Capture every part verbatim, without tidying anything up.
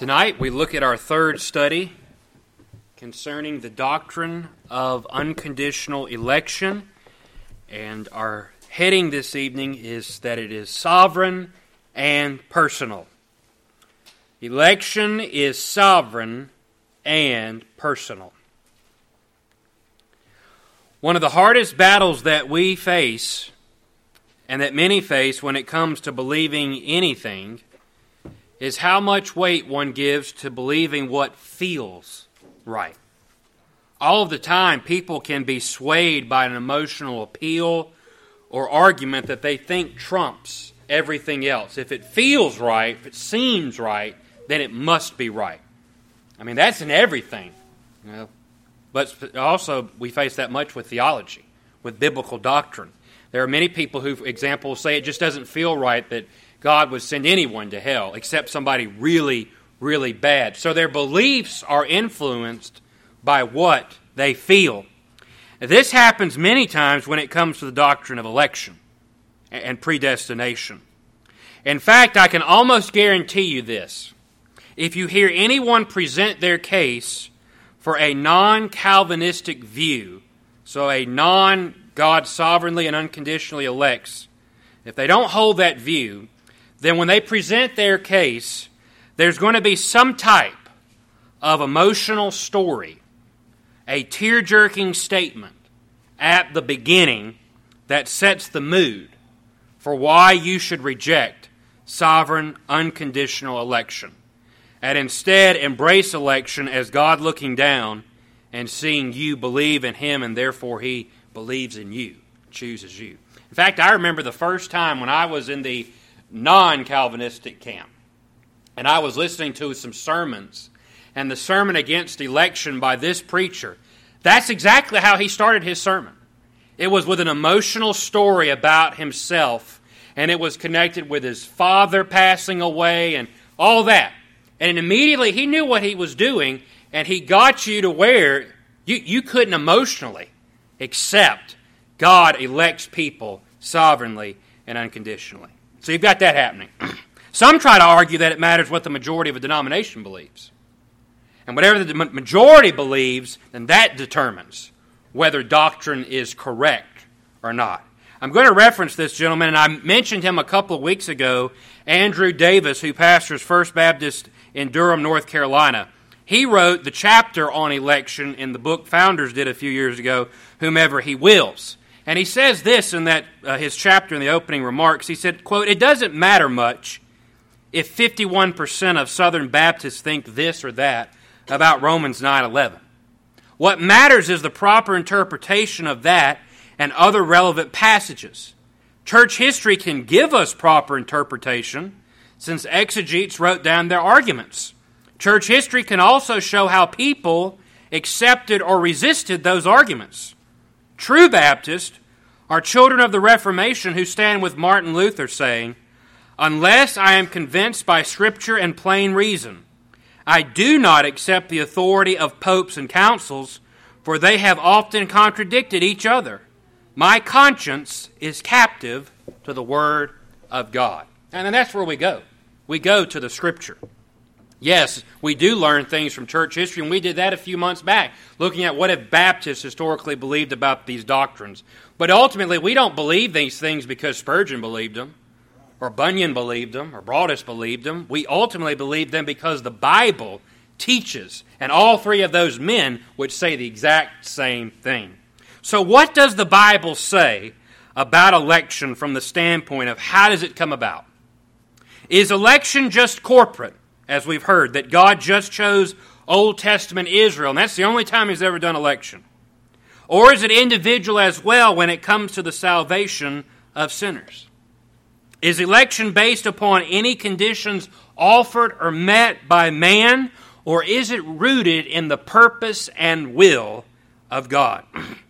Tonight we look at our third study concerning the doctrine of unconditional election, and our heading this evening is that it is sovereign and personal. Election is sovereign and personal. One of the hardest battles that we face, and that many face when it comes to believing anything, is how much weight one gives to believing what feels right. All of the time, people can be swayed by an emotional appeal or argument that they think trumps everything else. If it feels right, if it seems right, then it must be right. I mean, that's in everything. You know? But also, we face that much with theology, with biblical doctrine. There are many people who, for example, say it just doesn't feel right that God would send anyone to hell except somebody really, really bad. So their beliefs are influenced by what they feel. This happens many times when it comes to the doctrine of election and predestination. In fact, I can almost guarantee you this. If you hear anyone present their case for a non-Calvinistic view, so a non-God sovereignly and unconditionally elects, if they don't hold that view, then when they present their case, there's going to be some type of emotional story, a tear-jerking statement at the beginning that sets the mood for why you should reject sovereign, unconditional election, and instead embrace election as God looking down and seeing you believe in Him, and therefore He believes in you, chooses you. In fact, I remember the first time when I was in the non-Calvinistic camp, and I was listening to some sermons, and the sermon against election by this preacher, that's exactly how he started his sermon. It was with an emotional story about himself, and it was connected with his father passing away and all that. And immediately he knew what he was doing, and he got you to where you, you couldn't emotionally accept God elects people sovereignly and unconditionally. So you've got that happening. Some try to argue that it matters what the majority of a denomination believes. And whatever the majority believes, then that determines whether doctrine is correct or not. I'm going to reference this gentleman, and I mentioned him a couple of weeks ago, Andrew Davis, who pastors First Baptist in Durham, North Carolina. He wrote the chapter on election in the book Founders did a few years ago, Whomever He Wills. And he says this in that uh, his chapter in the opening remarks. He said, quote, "It doesn't matter much if fifty-one percent of Southern Baptists think this or that about Romans nine eleven. What matters is the proper interpretation of that and other relevant passages. Church history can give us proper interpretation since exegetes wrote down their arguments. Church history can also show how people accepted or resisted those arguments. True Baptists are children of the Reformation who stand with Martin Luther saying, 'Unless I am convinced by Scripture and plain reason, I do not accept the authority of popes and councils, for they have often contradicted each other. My conscience is captive to the Word of God.'" And then that's where we go. We go to the Scripture. Yes, we do learn things from church history, and we did that a few months back, looking at what have Baptists historically believed about these doctrines. But ultimately, we don't believe these things because Spurgeon believed them, or Bunyan believed them, or Broadus believed them. We ultimately believe them because the Bible teaches, and all three of those men would say the exact same thing. So what does the Bible say about election from the standpoint of how does it come about? Is election just corporate? As we've heard, that God just chose Old Testament Israel, and that's the only time He's ever done election. Or is it individual as well when it comes to the salvation of sinners? Is election based upon any conditions offered or met by man, or is it rooted in the purpose and will of God?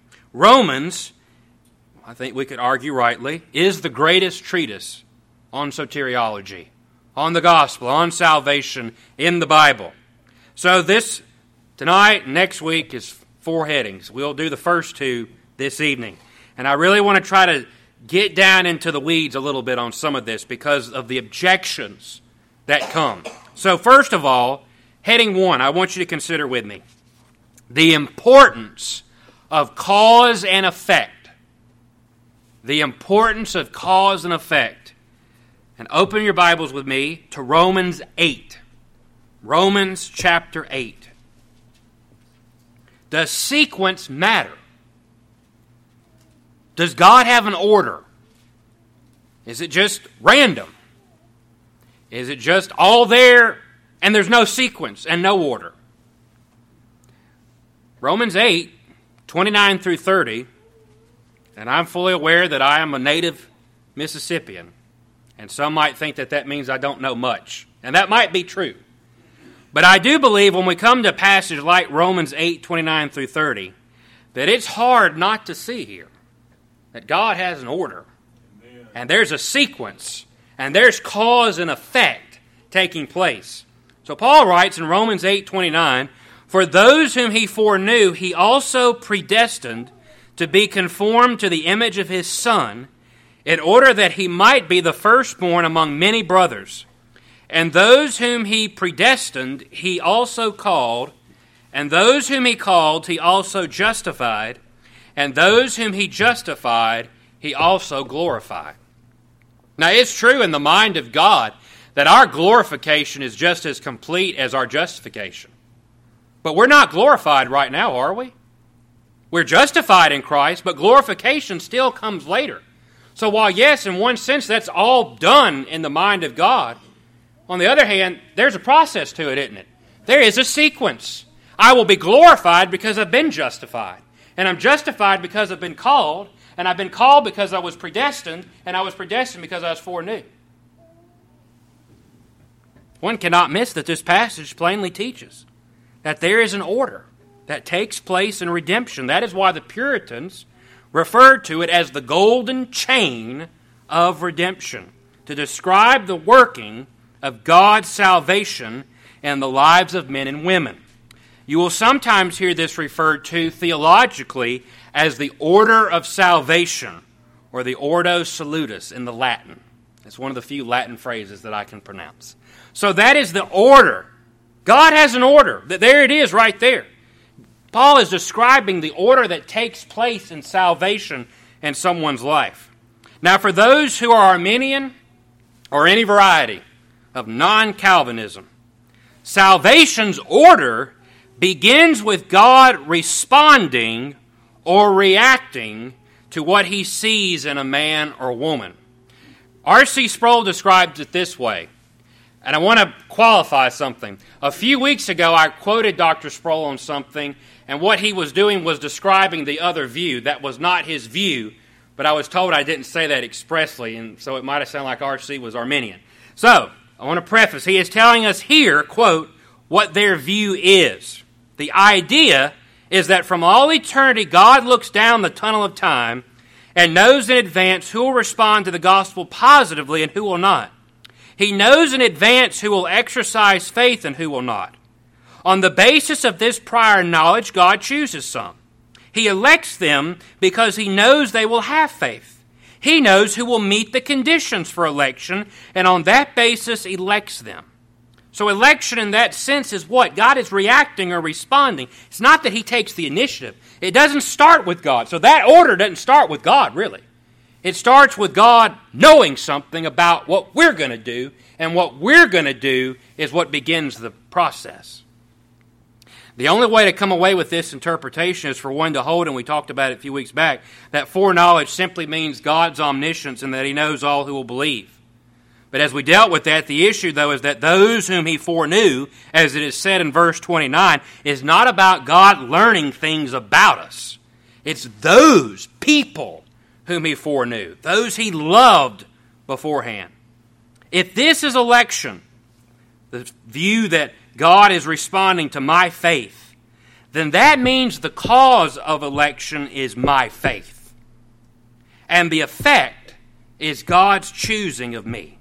Romans, I think we could argue rightly, is the greatest treatise on soteriology, on the gospel, on salvation in the Bible. So this, tonight, next week is four headings. We'll do the first two this evening. And I really want to try to get down into the weeds a little bit on some of this because of the objections that come. So first of all, heading one, I want you to consider with me the importance of cause and effect. The importance of cause and effect. And open your Bibles with me to Romans eight. Romans chapter eight. Does sequence matter? Does God have an order? Is it just random? Is it just all there and there's no sequence and no order? Romans eight, twenty-nine through thirty, and I'm fully aware that I am a native Mississippian, and some might think that that means I don't know much, and that might be true. But I do believe when we come to a passage like Romans eight, twenty-nine through thirty, that it's hard not to see here that God has an order, Amen. And there's a sequence, and there's cause and effect taking place. So Paul writes in Romans eight, twenty-nine, "For those whom he foreknew, he also predestined to be conformed to the image of his Son, in order that he might be the firstborn among many brothers. And those whom he predestined, he also called. And those whom he called, he also justified. And those whom he justified, he also glorified." Now, it's true in the mind of God that our glorification is just as complete as our justification. But we're not glorified right now, are we? We're justified in Christ, but glorification still comes later. So while, yes, in one sense, that's all done in the mind of God, on the other hand, there's a process to it, isn't it? There is a sequence. I will be glorified because I've been justified. And I'm justified because I've been called. And I've been called because I was predestined. And I was predestined because I was foreknew. One cannot miss that this passage plainly teaches that there is an order that takes place in redemption. That is why the Puritans referred to it as the golden chain of redemption, to describe the working of God's salvation in the lives of men and women. You will sometimes hear this referred to theologically as the order of salvation, or the Ordo Salutis in the Latin. It's one of the few Latin phrases that I can pronounce. So that is the order. God has an order. There it is right there. Paul is describing the order that takes place in salvation in someone's life. Now, for those who are Arminian or any variety of non-Calvinism, salvation's order begins with God responding or reacting to what he sees in a man or woman. R C Sproul describes it this way, and I want to qualify something. A few weeks ago, I quoted Doctor Sproul on something, and what he was doing was describing the other view. That was not his view, but I was told I didn't say that expressly, and so it might have sounded like R C was Arminian. So, I want to preface, he is telling us here, quote, what their view is. The idea is that from all eternity, God looks down the tunnel of time and knows in advance who will respond to the gospel positively and who will not. He knows in advance who will exercise faith and who will not. On the basis of this prior knowledge, God chooses some. He elects them because he knows they will have faith. He knows who will meet the conditions for election, and on that basis elects them. So election in that sense is what? God is reacting or responding. It's not that he takes the initiative. It doesn't start with God. So that order doesn't start with God, really. It starts with God knowing something about what we're going to do, and what we're going to do is what begins the process. The only way to come away with this interpretation is for one to hold, and we talked about it a few weeks back, that foreknowledge simply means God's omniscience and that he knows all who will believe. But as we dealt with that, the issue, though, is that those whom he foreknew, as it is said in verse twenty-nine, is not about God learning things about us. It's those people whom he foreknew, those he loved beforehand. If this is election, the view that God is responding to my faith, then that means the cause of election is my faith. And the effect is God's choosing of me.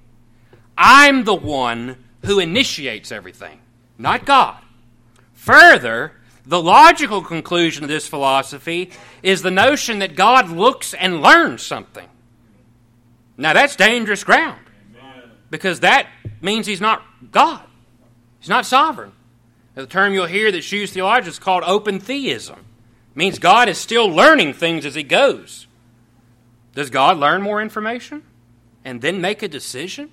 I'm the one who initiates everything, not God. Further, the logical conclusion of this philosophy is the notion that God looks and learns something. Now that's dangerous ground, because that means he's not God. He's not sovereign. The term you'll hear that's used theologically is called open theism. It means God is still learning things as he goes. Does God learn more information and then make a decision?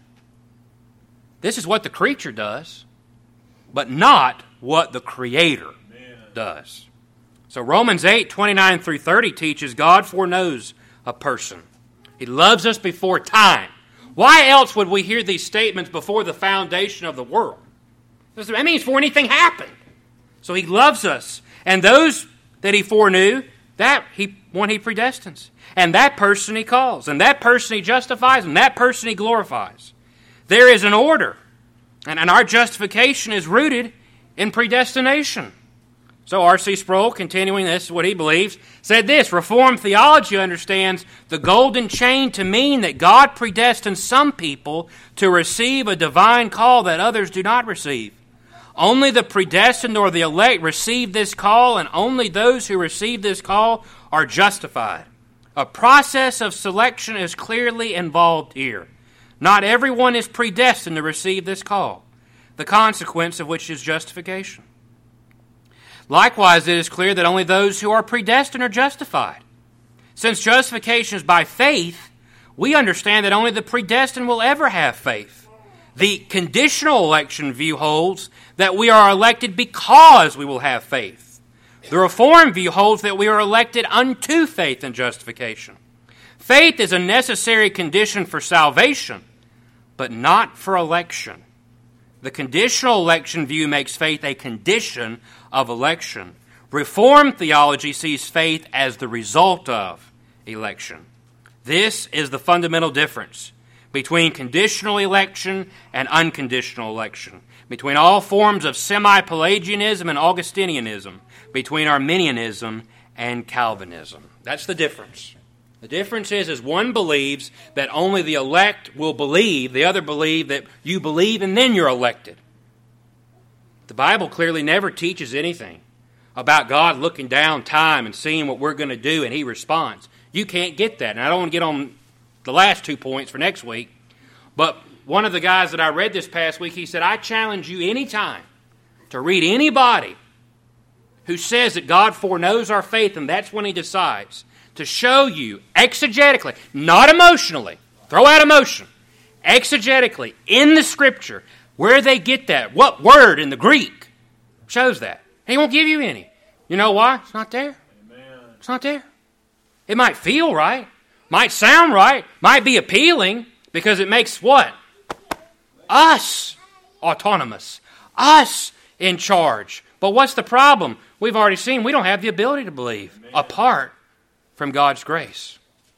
This is what the creature does, but not what the Creator does. So Romans eight, twenty-nine through thirty teaches God foreknows a person. He loves us before time. Why else would we hear these statements before the foundation of the world? That means before anything happened. So he loves us. And those that he foreknew, that he one he predestines. And that person he calls. And that person he justifies. And that person he glorifies. There is an order. And, and our justification is rooted in predestination. So R C Sproul, continuing this, what he believes, said this: Reformed theology understands the golden chain to mean that God predestines some people to receive a divine call that others do not receive. Only the predestined or the elect receive this call, and only those who receive this call are justified. A process of selection is clearly involved here. Not everyone is predestined to receive this call, the consequence of which is justification. Likewise, it is clear that only those who are predestined are justified. Since justification is by faith, we understand that only the predestined will ever have faith. The conditional election view holds that we are elected because we will have faith. The Reformed view holds that we are elected unto faith and justification. Faith is a necessary condition for salvation, but not for election. The conditional election view makes faith a condition of election. Reformed theology sees faith as the result of election. This is the fundamental difference between conditional election and unconditional election, between all forms of semi-Pelagianism and Augustinianism, between Arminianism and Calvinism. That's the difference. The difference is, is one believes that only the elect will believe, the other believe that you believe and then you're elected. The Bible clearly never teaches anything about God looking down time and seeing what we're going to do and he responds. You can't get that. And I don't want to get on the last two points for next week, but one of the guys that I read this past week, he said, I challenge you anytime to read anybody who says that God foreknows our faith and that's when he decides, to show you exegetically, not emotionally, throw out emotion, exegetically, in the Scripture, where they get that, what word in the Greek shows that. And he won't give you any. You know why? It's not there. Amen. It's not there. It might feel right, might sound right, might be appealing, because it makes what? Us autonomous, us in charge. But what's the problem? We've already seen we don't have the ability to believe Amen. Apart from God's grace.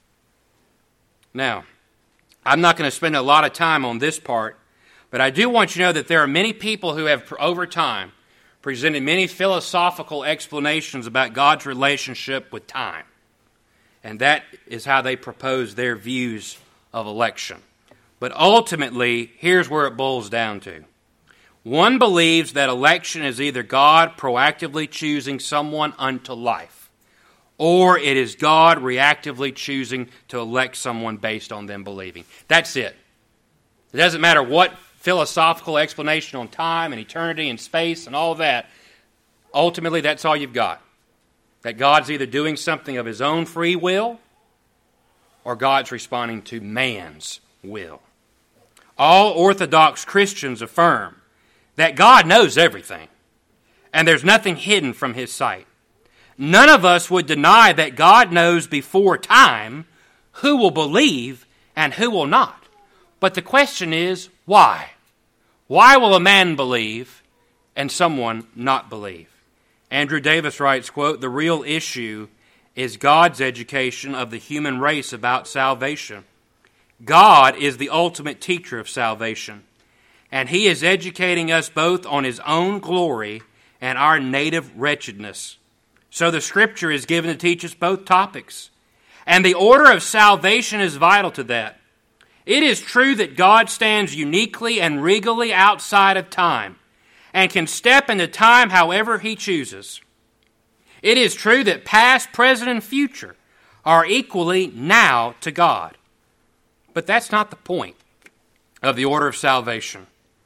Now, I'm not going to spend a lot of time on this part, but I do want you to know that there are many people who have, over time, presented many philosophical explanations about God's relationship with time. And that is how they propose their views of election. But ultimately, here's where it boils down to. One believes that election is either God proactively choosing someone unto life, or it is God reactively choosing to elect someone based on them believing. That's it. It doesn't matter what philosophical explanation on time and eternity and space and all that. Ultimately, that's all you've got. That God's either doing something of his own free will or God's responding to man's will. All Orthodox Christians affirm that God knows everything and there's nothing hidden from his sight. None of us would deny that God knows before time who will believe and who will not. But the question is, why? Why will a man believe and someone not believe? Andrew Davis writes, quote, the real issue is God's education of the human race about salvation. God is the ultimate teacher of salvation, and he is educating us both on his own glory and our native wretchedness. So the Scripture is given to teach us both topics. And the order of salvation is vital to that. It is true that God stands uniquely and regally outside of time and can step into time however he chooses. It is true that past, present, and future are equally now to God. But that's not the point of the order of salvation.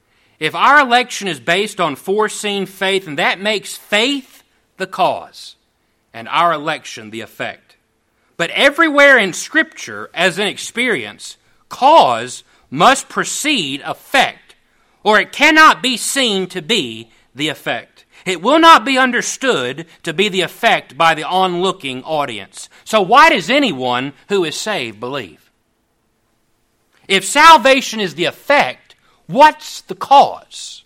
If our election is based on foreseen faith, and that makes faith the cause, and our election the effect. But everywhere in Scripture, as in experience, cause must precede effect, or it cannot be seen to be the effect. It will not be understood to be the effect by the onlooking audience. So why does anyone who is saved believe? If salvation is the effect, what's the cause?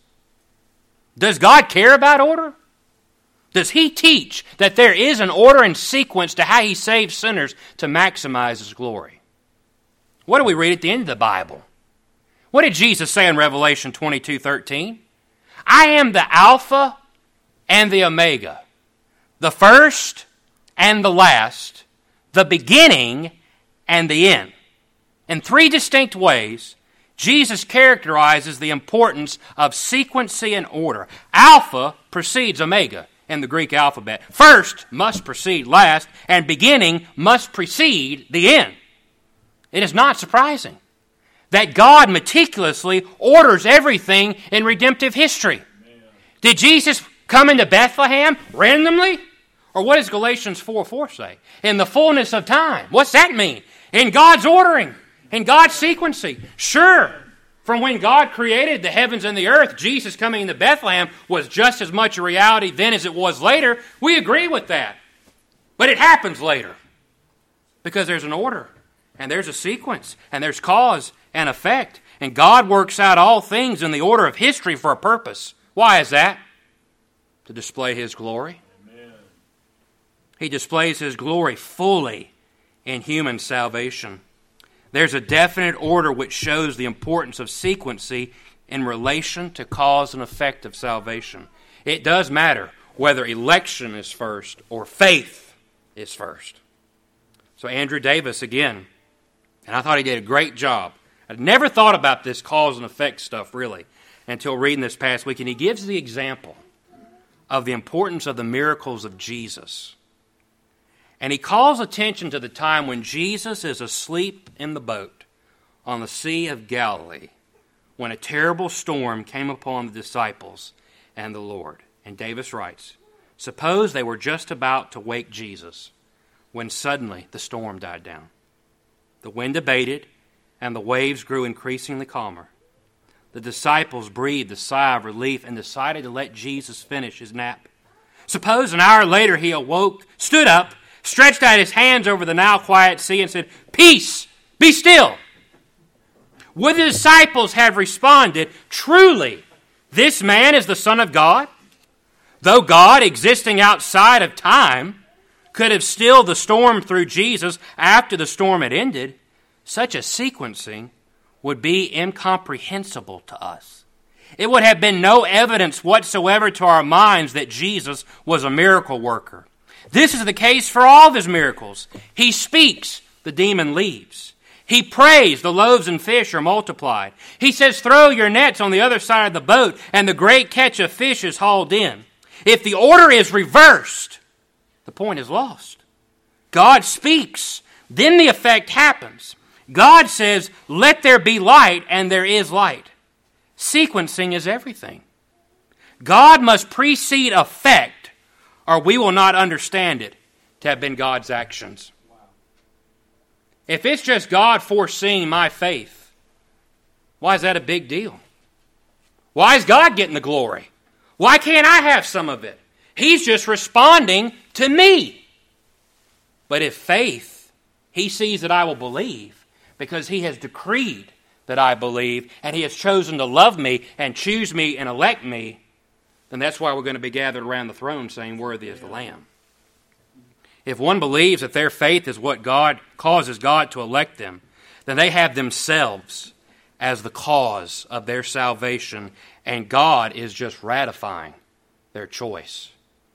Does God care about order? Does He teach that there is an order and sequence to how He saves sinners to maximize His glory? What do we read at the end of the Bible? What did Jesus say in Revelation twenty-two thirteen? I am the Alpha and the Omega, the first and the last, the beginning and the end. In three distinct ways, Jesus characterizes the importance of sequencing and order. Alpha precedes Omega in the Greek alphabet. First must precede last, and beginning must precede the end. It is not surprising that God meticulously orders everything in redemptive history. Amen. Did Jesus come into Bethlehem randomly? Or what does Galatians four four say? In the fullness of time. What's that mean? In God's ordering, in God's sequencing. Sure, from when God created the heavens and the earth, Jesus coming into Bethlehem was just as much a reality then as it was later. We agree with that. But it happens later. Because there's an order, and there's a sequence, and there's cause and effect. And God works out all things in the order of history for a purpose. Why is that? To display His glory. Amen. He displays His glory fully in human salvation. There's a definite order which shows the importance of sequencing in relation to cause and effect of salvation. It does matter whether election is first or faith is first. So Andrew Davis again, and I thought he did a great job. I'd never thought about this cause and effect stuff really until reading this past week, and he gives the example of the importance of the miracles of Jesus. And he calls attention to the time when Jesus is asleep in the boat on the Sea of Galilee, when a terrible storm came upon the disciples and the Lord. And Davis writes, suppose they were just about to wake Jesus when suddenly the storm died down. The wind abated and the waves grew increasingly calmer. The disciples breathed a sigh of relief and decided to let Jesus finish his nap. Suppose an hour later he awoke, stood up, stretched out his hands over the now quiet sea and said, peace, be still. Would the disciples have responded, truly, this man is the Son of God? Though God, existing outside of time, could have stilled the storm through Jesus after the storm had ended, such a sequencing would be incomprehensible to us. It would have been no evidence whatsoever to our minds that Jesus was a miracle worker. This is the case for all of his miracles. He speaks, the demon leaves. He prays, the loaves and fish are multiplied. He says, throw your nets on the other side of the boat, and the great catch of fish is hauled in. If the order is reversed, the point is lost. God speaks, then the effect happens. God says, let there be light, and there is light. Sequencing is everything. God must precede effect, or we will not understand it to have been God's actions. Wow. If it's just God foreseeing my faith, why is that a big deal? Why is God getting the glory? Why can't I have some of it? He's just responding to me. But if faith, He sees that I will believe, because He has decreed that I believe, and He has chosen to love me and choose me and elect me, then that's why we're going to be gathered around the throne saying, worthy is the Lamb. If one believes that their faith is what God causes God to elect them, then they have themselves as the cause of their salvation, and God is just ratifying their choice.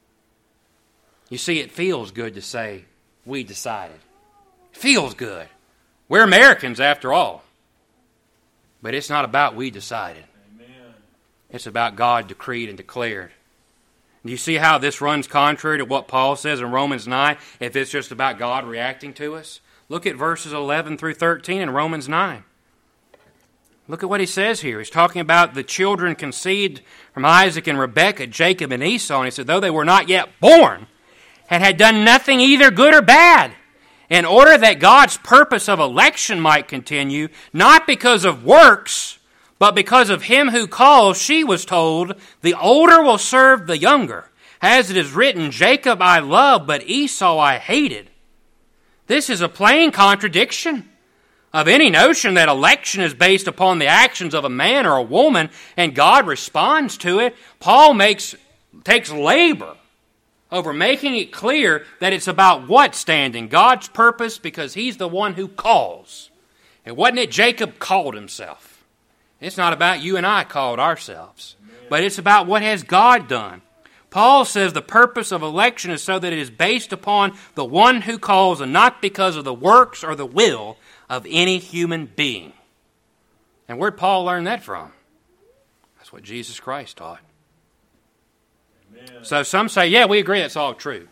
You see, it feels good to say, we decided. It feels good. We're Americans after all. But it's not about we decided. Amen. It's about God decreed and declared. Do you see how this runs contrary to what Paul says in Romans nine, if it's just about God reacting to us? Look at verses eleven through thirteen in Romans nine. Look at what he says here. He's talking about the children conceived from Isaac and Rebekah, Jacob and Esau. And he said, though they were not yet born and had done nothing either good or bad, in order that God's purpose of election might continue, not because of works, but because of him who calls, she was told, the older will serve the younger. As it is written, Jacob I loved, but Esau I hated. This is a plain contradiction of any notion that election is based upon the actions of a man or a woman and God responds to it. Paul makes takes labor over making it clear that it's about what standing? God's purpose, because he's the one who calls. And wasn't it Jacob called himself? It's not about you and I called ourselves, but it's about what has God done. Paul says the purpose of election is so that it is based upon the one who calls and not because of the works or the will of any human being. And where'd Paul learn that from? That's what Jesus Christ taught. Amen. So some say, yeah, we agree that's all true.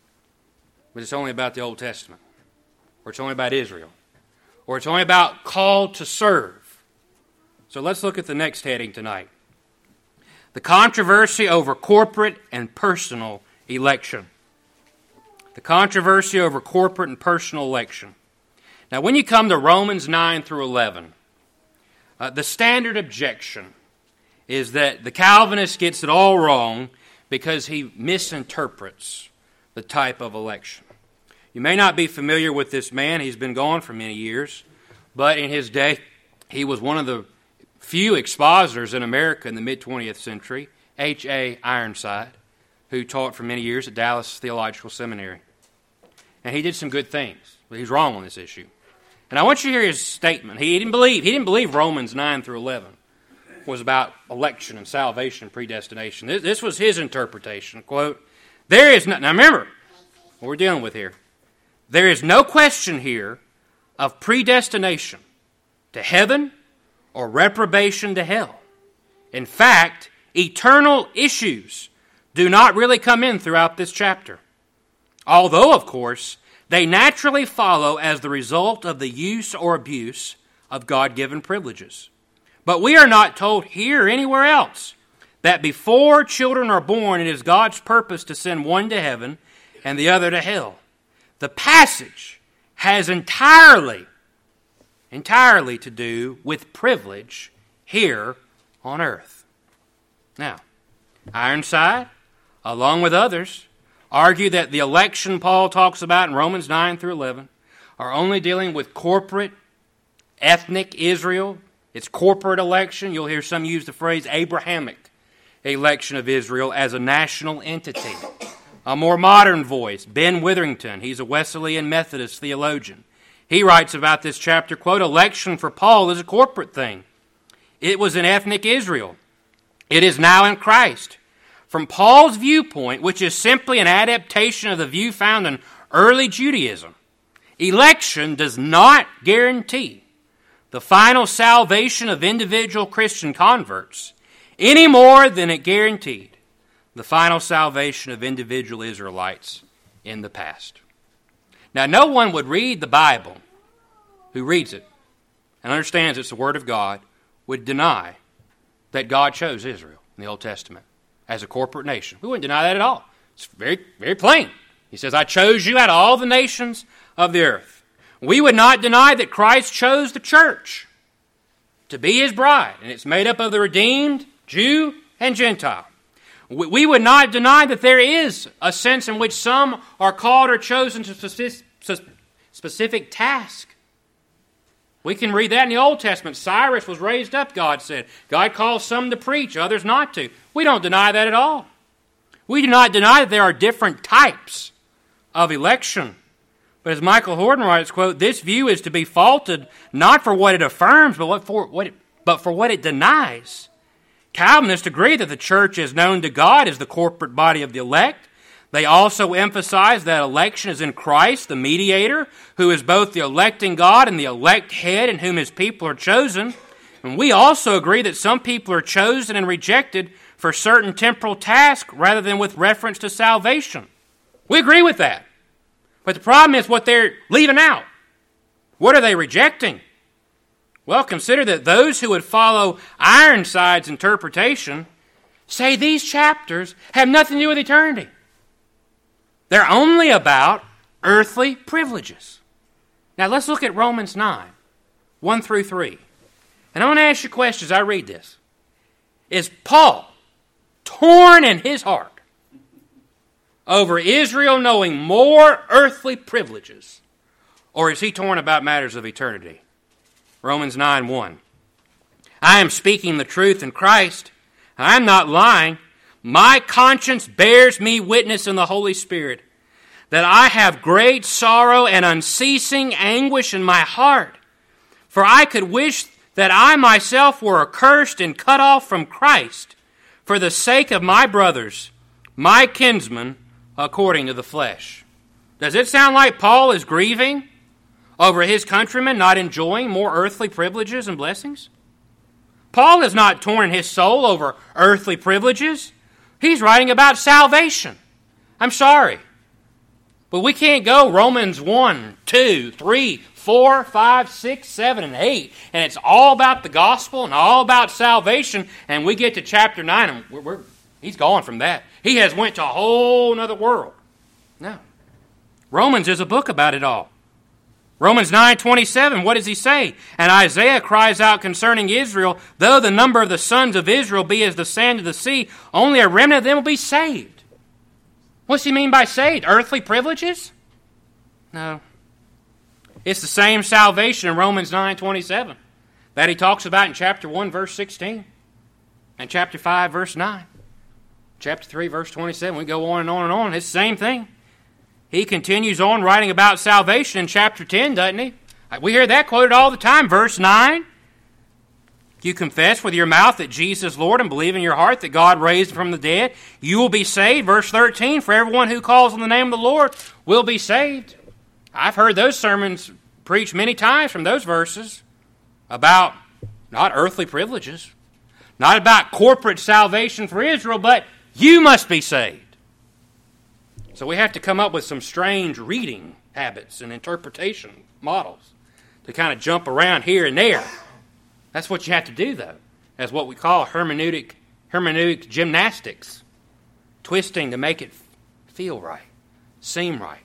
But it's only about the Old Testament. Or it's only about Israel. Or it's only about called to serve. So let's look at the next heading tonight. The controversy over corporate and personal election. The controversy over corporate and personal election. Now, when you come to Romans nine through eleven, uh, the standard objection is that the Calvinist gets it all wrong because he misinterprets the type of election. You may not be familiar with this man. He's been gone for many years, but in his day, he was one of the few expositors in America in the mid-twentieth century, H A Ironside, who taught for many years at Dallas Theological Seminary. And he did some good things, but he's wrong on this issue. And I want you to hear his statement. He didn't believe he didn't believe Romans nine through eleven was about election and salvation and predestination. This, this was his interpretation. Quote, there is no, now remember what we're dealing with here. There is no question here of predestination to heaven or reprobation to hell. In fact, eternal issues do not really come in throughout this chapter. Although, of course, they naturally follow as the result of the use or abuse of God-given privileges. But we are not told here or anywhere else that before children are born, it is God's purpose to send one to heaven and the other to hell. The passage has entirely, entirely to do with privilege here on earth. Now, Ironside, along with others, argue that the election Paul talks about in Romans nine through eleven are only dealing with corporate, ethnic Israel. It's corporate election. You'll hear some use the phrase Abrahamic election of Israel as a national entity. A more modern voice, Ben Witherington, he's a Wesleyan Methodist theologian. He writes about this chapter, quote, election for Paul is a corporate thing. It was in ethnic Israel. It is now in Christ. From Paul's viewpoint, which is simply an adaptation of the view found in early Judaism, election does not guarantee the final salvation of individual Christian converts any more than it guaranteed the final salvation of individual Israelites in the past. Now, no one would read the Bible who reads it and understands it's the Word of God would deny that God chose Israel in the Old Testament as a corporate nation. We wouldn't deny that at all. It's very, very plain. He says, I chose you out of all the nations of the earth. We would not deny that Christ chose the church to be his bride, and it's made up of the redeemed, Jew and Gentile. We would not deny that there is a sense in which some are called or chosen to specific task. We can read that in the Old Testament. Cyrus was raised up, God said. God calls some to preach, others not to. We don't deny that at all. We do not deny that there are different types of election. But as Michael Horton writes, quote, this view is to be faulted not for what it affirms, but what for what it, but for what it denies. Calvinists agree that the church is known to God as the corporate body of the elect. They also emphasize that election is in Christ, the mediator, who is both the electing God and the elect head in whom his people are chosen. And we also agree that some people are chosen and rejected for certain temporal tasks rather than with reference to salvation. We agree with that. But the problem is what they're leaving out. What are they rejecting? Well, consider that those who would follow Ironside's interpretation say these chapters have nothing to do with eternity. They're only about earthly privileges. Now let's look at Romans nine, one through three. And I want to ask you a question as I read this. Is Paul torn in his heart over Israel knowing more earthly privileges, or is he torn about matters of eternity? Romans nine one. I am speaking the truth in Christ. I am not lying. My conscience bears me witness in the Holy Spirit that I have great sorrow and unceasing anguish in my heart. For I could wish that I myself were accursed and cut off from Christ for the sake of my brothers, my kinsmen, according to the flesh. Does it sound like Paul is grieving over his countrymen not enjoying more earthly privileges and blessings? Paul is not torn in his soul over earthly privileges. He's writing about salvation. I'm sorry, but we can't go Romans one, two, three, four, five, six, seven, and eight, and it's all about the gospel and all about salvation, and we get to chapter nine, and we're, we're, he's gone from that. He has went to a whole other world. No. Romans is a book about it all. Romans nine twenty-seven, what does he say? And Isaiah cries out concerning Israel, though the number of the sons of Israel be as the sand of the sea, only a remnant of them will be saved. What's he mean by saved? Earthly privileges? No. It's the same salvation in Romans nine twenty-seven that he talks about in chapter one, verse sixteen, and chapter five, verse nine. Chapter three, verse twenty-seven, we go on and on and on. It's the same thing. He continues on writing about salvation in chapter ten, doesn't he? We hear that quoted all the time. Verse nine, you confess with your mouth that Jesus is Lord and believe in your heart that God raised him from the dead, you will be saved. Verse thirteen, for everyone who calls on the name of the Lord will be saved. I've heard those sermons preached many times from those verses about not earthly privileges, not about corporate salvation for Israel, but you must be saved. So we have to come up with some strange reading habits and interpretation models to kind of jump around here and there. That's what you have to do, though, as what we call hermeneutic, hermeneutic gymnastics, twisting to make it feel right, seem right.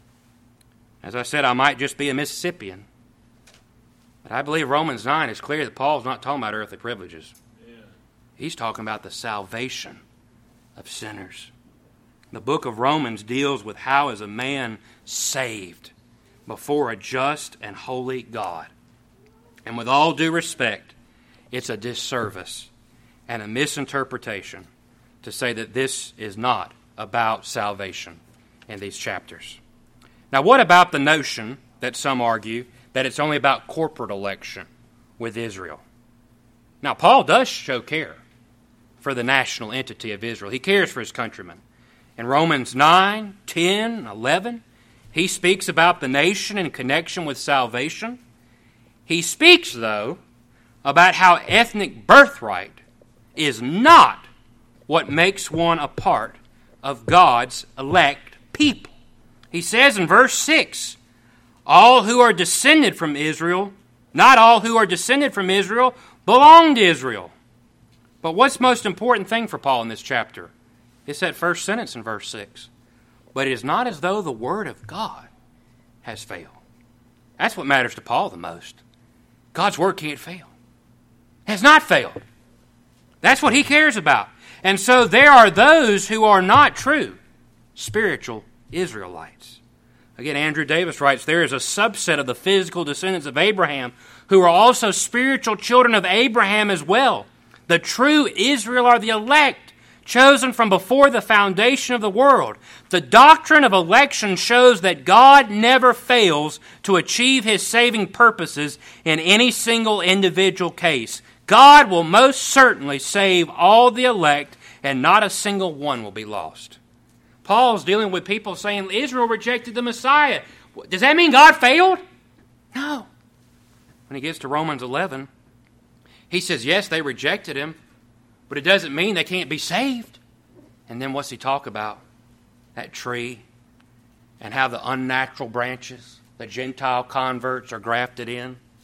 As I said, I might just be a Mississippian, but I believe Romans nine is clear that Paul's not talking about earthly privileges. Yeah. He's talking about the salvation of sinners. The book of Romans deals with how is a man saved before a just and holy God. And with all due respect, it's a disservice and a misinterpretation to say that this is not about salvation in these chapters. Now, what about the notion that some argue that it's only about corporate election with Israel? Now, Paul does show care for the national entity of Israel. He cares for his countrymen. In Romans nine, ten, eleven, he speaks about the nation in connection with salvation. He speaks, though, about how ethnic birthright is not what makes one a part of God's elect people. He says in verse six, all who are descended from Israel, not all who are descended from Israel, belong to Israel. But what's the most important thing for Paul in this chapter? It's that first sentence in verse six. But it is not as though the word of God has failed. That's what matters to Paul the most. God's word can't fail. It has not failed. That's what he cares about. And so there are those who are not true spiritual Israelites. Again, Andrew Davis writes, there is a subset of the physical descendants of Abraham who are also spiritual children of Abraham as well. The true Israel are the elect, chosen from before the foundation of the world. The doctrine of election shows that God never fails to achieve his saving purposes in any single individual case. God will most certainly save all the elect, and not a single one will be lost. Paul's dealing with people saying Israel rejected the Messiah. Does that mean God failed? No. When he gets to Romans eleven, he says, yes, they rejected him, but it doesn't mean they can't be saved. And then what's he talk about? That tree and how the unnatural branches, the Gentile converts, are grafted in.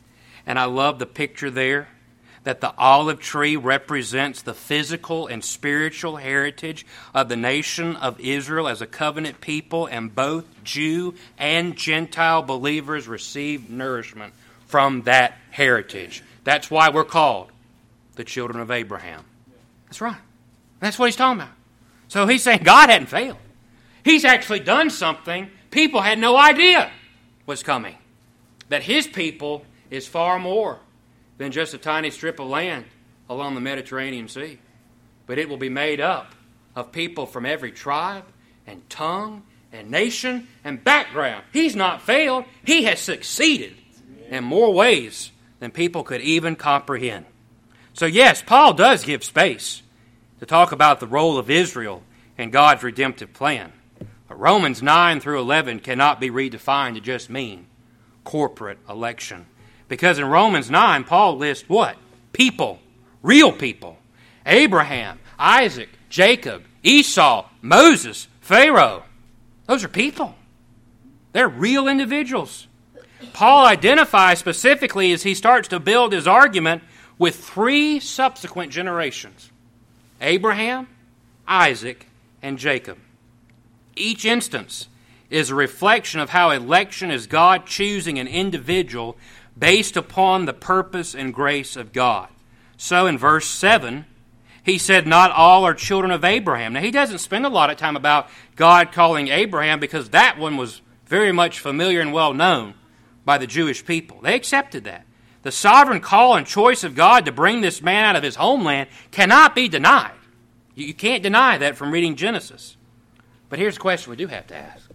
And I love the picture there that the olive tree represents the physical and spiritual heritage of the nation of Israel as a covenant people, and both Jew and Gentile believers receive nourishment from that heritage. That's why we're called the children of Abraham. That's right. That's what he's talking about. So he's saying God hadn't failed. He's actually done something people had no idea was coming. That his people is far more than just a tiny strip of land along the Mediterranean Sea. But it will be made up of people from every tribe and tongue and nation and background. He's not failed. He has succeeded in more ways than people could even comprehend. So yes, Paul does give space to talk about the role of Israel in God's redemptive plan. But Romans nine through eleven cannot be redefined to just mean corporate election. Because in Romans nine, Paul lists what? People. Real people. Abraham, Isaac, Jacob, Esau, Moses, Pharaoh. Those are people. They're real individuals. Paul identifies specifically as he starts to build his argument with three subsequent generations. Abraham, Isaac, and Jacob. Each instance is a reflection of how election is God choosing an individual based upon the purpose and grace of God. So in verse seven, he said, not all are children of Abraham. Now, he doesn't spend a lot of time about God calling Abraham because that one was very much familiar and well known by the Jewish people. They accepted that. The sovereign call and choice of God to bring this man out of his homeland cannot be denied. You can't deny that from reading Genesis. But here's the question we do have to ask.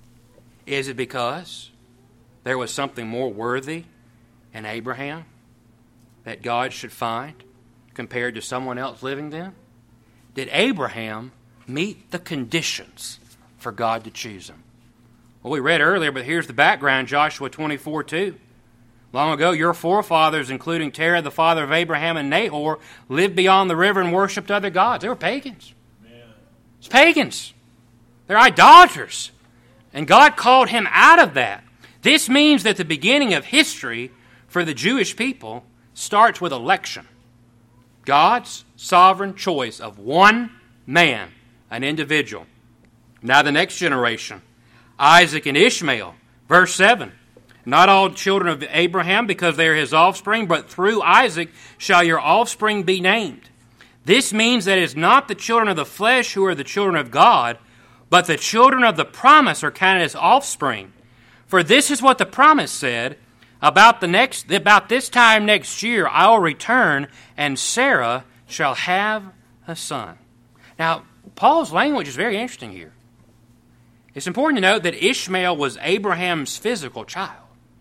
Is it because there was something more worthy in Abraham that God should find compared to someone else living then? Did Abraham meet the conditions for God to choose him? Well, we read earlier, but here's the background, Joshua twenty-four two. Long ago, your forefathers, including Terah, the father of Abraham, and Nahor, lived beyond the river and worshipped other gods. They were pagans. Man. It's pagans. They're idolaters. And God called him out of that. This means that the beginning of history for the Jewish people starts with election. God's sovereign choice of one man, an individual. Now the next generation, Isaac and Ishmael. Verse seven. Not all children of Abraham because they are his offspring, but through Isaac shall your offspring be named. This means that it is not the children of the flesh who are the children of God, but the children of the promise are counted as offspring. For this is what the promise said, about the next about this time next year I will return, and Sarah shall have a son. Now, Paul's language is very interesting here. It's important to note that Ishmael was Abraham's physical child,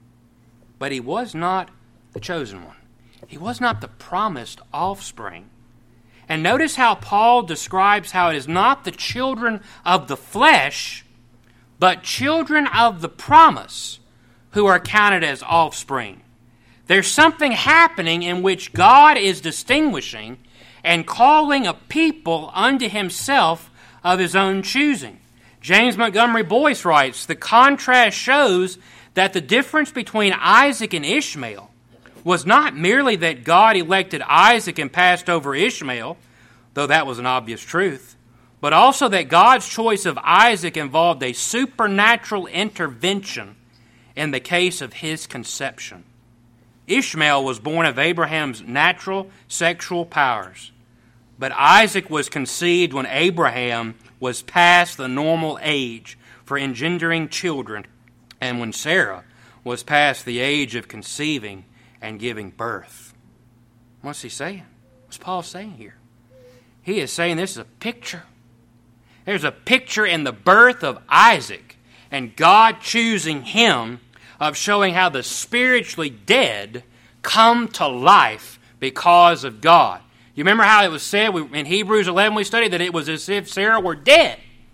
but he was not the chosen one. He was not the promised offspring. And notice how Paul describes how it is not the children of the flesh, but children of the promise who are counted as offspring. There's something happening in which God is distinguishing and calling a people unto himself of his own choosing. James Montgomery Boyce writes, the contrast shows that the difference between Isaac and Ishmael was not merely that God elected Isaac and passed over Ishmael, though that was an obvious truth, but also that God's choice of Isaac involved a supernatural intervention in the case of his conception. Ishmael was born of Abraham's natural sexual powers, but Isaac was conceived when Abraham was past the normal age for engendering children, and when Sarah was past the age of conceiving and giving birth. What's he saying? What's Paul saying here? He is saying this is a picture. There's a picture in the birth of Isaac and God choosing him, of showing how the spiritually dead come to life because of God. You remember how it was said in Hebrews eleven we studied that it was as if Sarah were dead.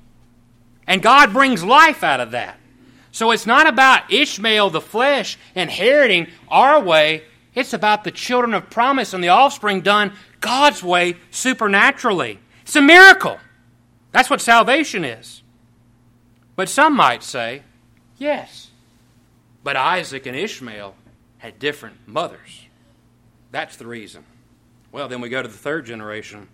And God brings life out of that. So it's not about Ishmael, the flesh, inheriting our way. It's about the children of promise and the offspring done God's way supernaturally. It's a miracle. That's what salvation is. But some might say, yes, but Isaac and Ishmael had different mothers. That's the reason. Well, then we go to the third generation.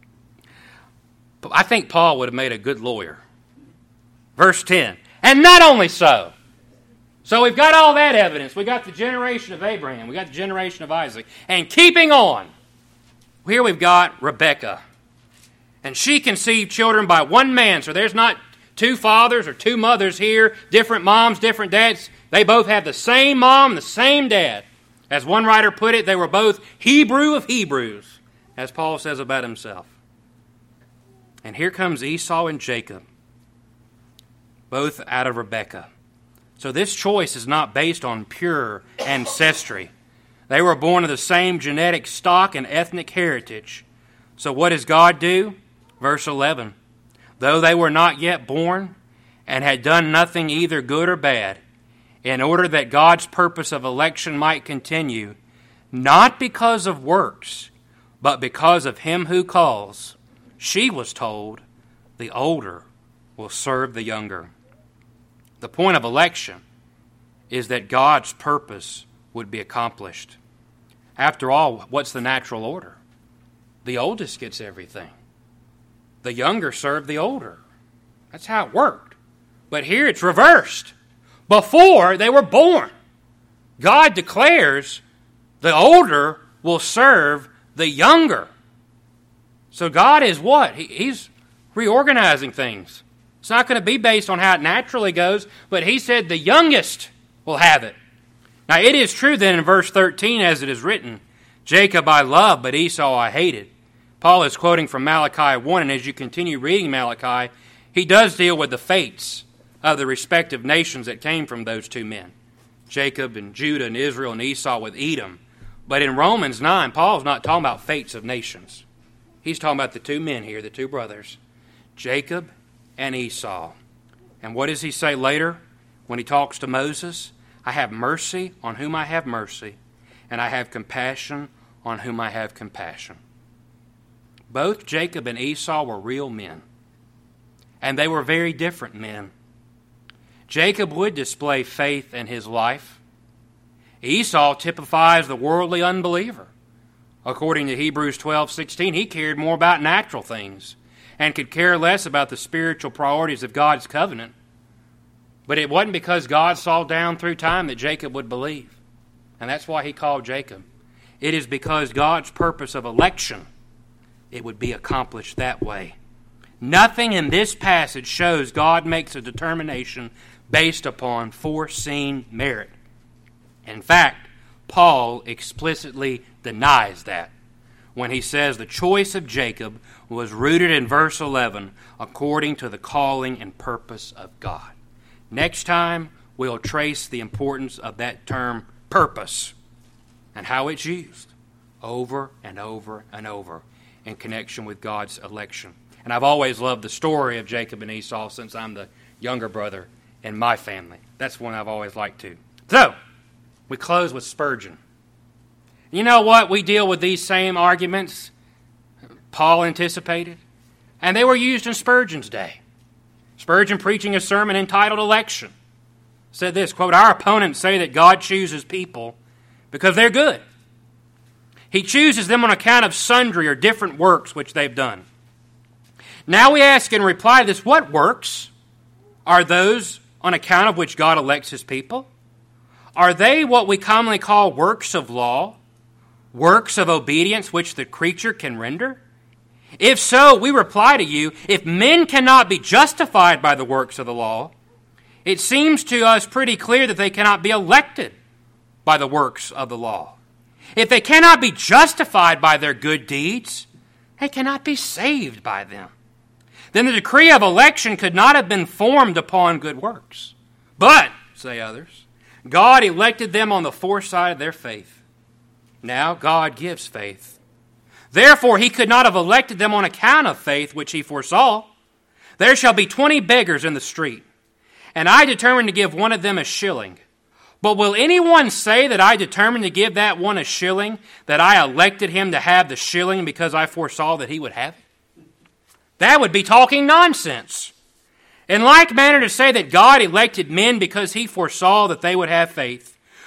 But I think Paul would have made a good lawyer. Verse ten. And not only so. So we've got all that evidence. We got the generation of Abraham. We got the generation of Isaac. And keeping on, here we've got Rebekah. And she conceived children by one man. So there's not two fathers or two mothers here, different moms, different dads. They both have the same mom, the same dad. As one writer put it, they were both Hebrew of Hebrews, as Paul says about himself. And here comes Esau and Jacob, both out of Rebekah. So this choice is not based on pure ancestry. They were born of the same genetic stock and ethnic heritage. So what does God do? Verse eleven. Though they were not yet born and had done nothing either good or bad, in order that God's purpose of election might continue, not because of works, but because of him who calls, she was told, the older will serve the younger. The point of election is that God's purpose would be accomplished. After all, what's the natural order? The oldest gets everything. The younger serve the older. That's how it worked. But here it's reversed. Before they were born, God declares the older will serve the younger. So God is what? He, he's reorganizing things. It's not going to be based on how it naturally goes, but he said the youngest will have it. Now it is true then in verse thirteen as it is written, Jacob I loved, but Esau I hated. Paul is quoting from Malachi one, and as you continue reading Malachi, he does deal with the fates of the respective nations that came from those two men, Jacob and Judah and Israel and Esau with Edom. But in Romans nine, Paul's not talking about fates of nations. He's talking about the two men here, the two brothers, Jacob and Esau. And what does he say later when he talks to Moses? I have mercy on whom I have mercy, and I have compassion on whom I have compassion. Both Jacob and Esau were real men, and they were very different men. Jacob would display faith in his life. Esau typifies the worldly unbeliever. According to Hebrews twelve sixteen, he cared more about natural things and could care less about the spiritual priorities of God's covenant. But it wasn't because God saw down through time that Jacob would believe. And that's why he called Jacob. It is because God's purpose of election, it would be accomplished that way. Nothing in this passage shows God makes a determination based upon foreseen merit. In fact, Paul explicitly denies that when he says the choice of Jacob was rooted in verse eleven according to the calling and purpose of God. Next time, we'll trace the importance of that term purpose and how it's used over and over and over in connection with God's election. And I've always loved the story of Jacob and Esau since I'm the younger brother in my family. That's one I've always liked too. So, we close with Spurgeon. You know what? We deal with these same arguments Paul anticipated, and they were used in Spurgeon's day. Spurgeon, preaching a sermon entitled Election, said this, quote, our opponents say that God chooses people because they're good. He chooses them on account of sundry or different works which they've done. Now we ask in reply to this, what works are those on account of which God elects his people? Are they what we commonly call works of law, works of obedience which the creature can render? If so, we reply to you, if men cannot be justified by the works of the law, it seems to us pretty clear that they cannot be elected by the works of the law. If they cannot be justified by their good deeds, they cannot be saved by them. Then the decree of election could not have been formed upon good works. But, say others, God elected them on the foresight of their faith. Now God gives faith. Therefore he could not have elected them on account of faith which he foresaw. There shall be twenty beggars in the street, and I determined to give one of them a shilling. But will anyone say that I determined to give that one a shilling, that I elected him to have the shilling because I foresaw that he would have it? That would be talking nonsense. In like manner to say that God elected men because he foresaw that they would have faith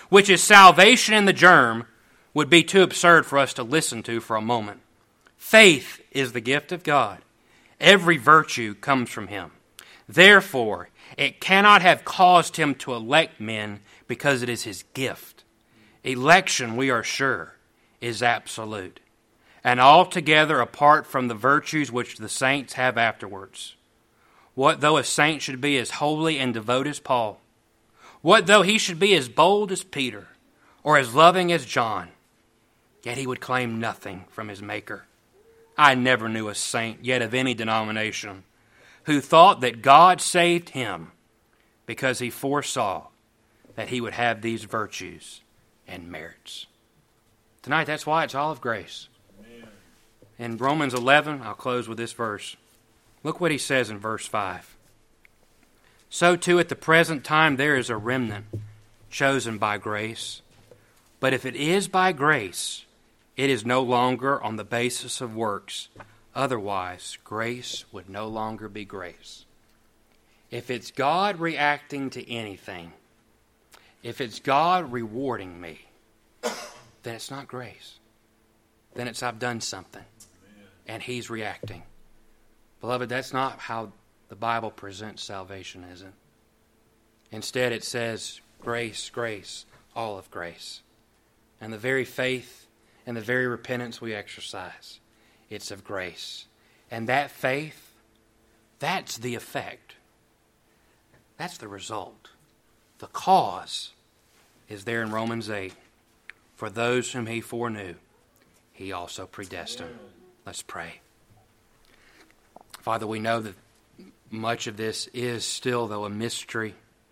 which is salvation in the germ, would be too absurd for us to listen to for a moment. Faith is the gift of God. Every virtue comes from Him. Therefore, it cannot have caused Him to elect men because it is His gift. Election, we are sure, is absolute, and altogether apart from the virtues which the saints have afterwards. What though a saint should be as holy and devout as Paul? What though he should be as bold as Peter, or as loving as John? Yet he would claim nothing from his Maker. I never knew a saint, yet of any denomination, who thought that God saved him because he foresaw that he would have these virtues and merits. Tonight, that's why it's all of grace. Amen. In Romans eleven, I'll close with this verse. Look what he says in verse five. So too at the present time there is a remnant chosen by grace. But if it is by grace, it is no longer on the basis of works. Otherwise, grace would no longer be grace. If it's God reacting to anything, if it's God rewarding me, then it's not grace. Then it's I've done something, and He's reacting. Beloved, that's not how the Bible presents salvation, is it? Instead, it says grace, grace, all of grace. And the very faith and the very repentance we exercise, it's of grace. And that faith, that's the effect. That's the result. The cause is there in Romans eight. For those whom He foreknew, He also predestined. Let's pray. Father, we know that much of this is still, though, a mystery.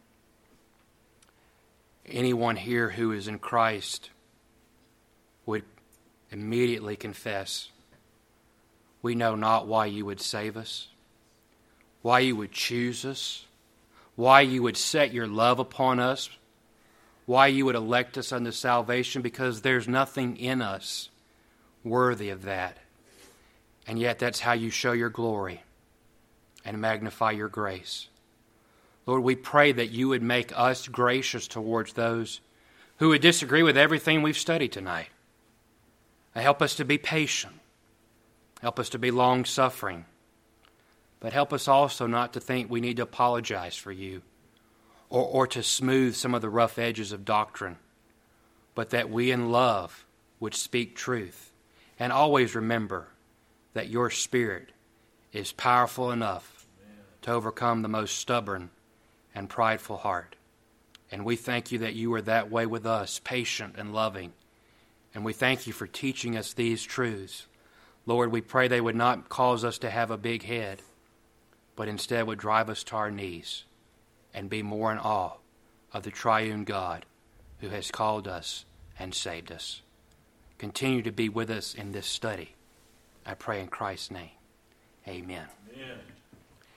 Anyone here who is in Christ would immediately confess, we know not why You would save us, why You would choose us, why You would set Your love upon us, why You would elect us unto salvation, because there's nothing in us worthy of that. And yet that's how You show Your glory and magnify Your grace. Lord, we pray that You would make us gracious towards those who would disagree with everything we've studied tonight. Help us to be patient. Help us to be long-suffering. But help us also not to think we need to apologize for You or, or to smooth some of the rough edges of doctrine, but that we in love would speak truth and always remember that Your Spirit is powerful enough to overcome the most stubborn and prideful heart. And we thank You that You are that way with us, patient and loving. And we thank You for teaching us these truths. Lord, we pray they would not cause us to have a big head, but instead would drive us to our knees and be more in awe of the triune God who has called us and saved us. Continue to be with us in this study. I pray in Christ's name. Amen. Amen.